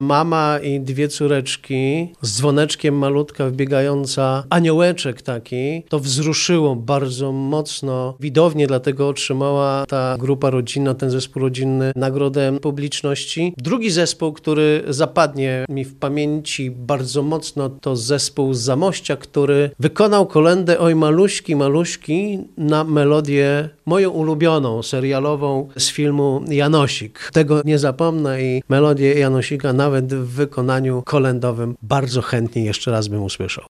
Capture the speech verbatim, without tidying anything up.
Mama i dwie córeczki z dzwoneczkiem, malutka wbiegająca, aniołeczek taki, to wzruszyło bardzo mocno widownię, dlatego otrzymała ta grupa rodzinna, ten zespół rodzinny nagrodę publiczności. Drugi zespół, który zapadnie mi w pamięci bardzo mocno, to zespół z Zamościa, który wykonał kolędę Oj maluśki, maluśki na melodię moją ulubioną, serialową z filmu Janosik. Tego nie zapomnę i melodię Janosika nawet w wykonaniu kolędowym bardzo chętnie jeszcze raz bym usłyszał.